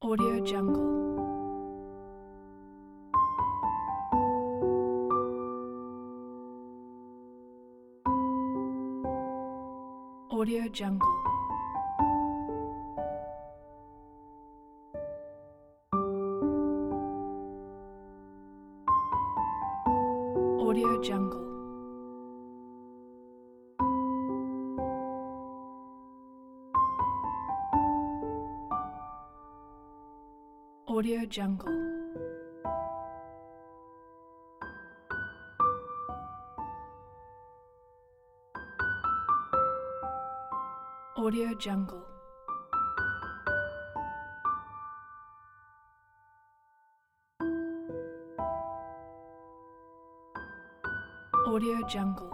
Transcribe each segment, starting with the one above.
Audio Jungle. Audio Jungle. Audio Jungle. Audio Jungle. Audio Jungle. Audio Jungle.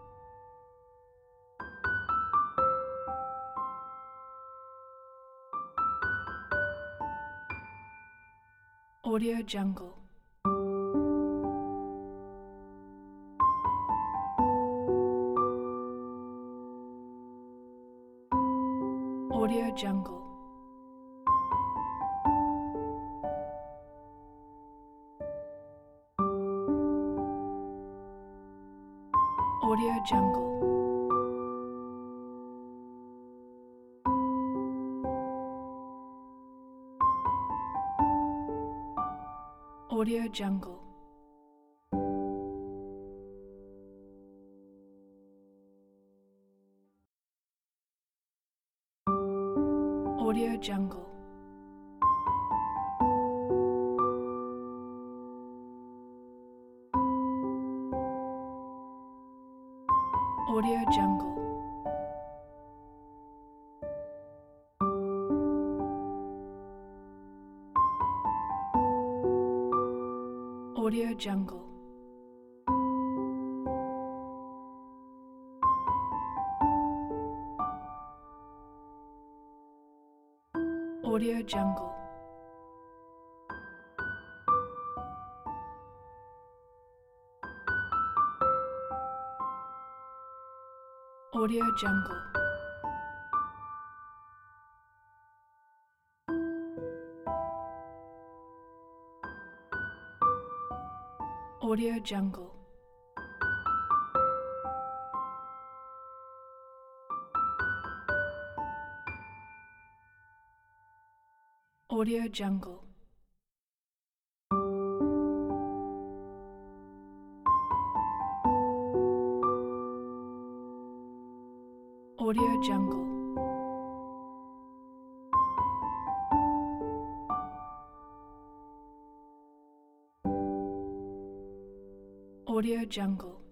Audio Jungle. Audio Jungle. Audio Jungle. Audio Jungle. Audio Jungle. Audio Jungle. Audio Jungle. Audio Jungle. Audio Jungle. Audio Jungle. Audio Jungle. Audio Jungle. Audio Jungle.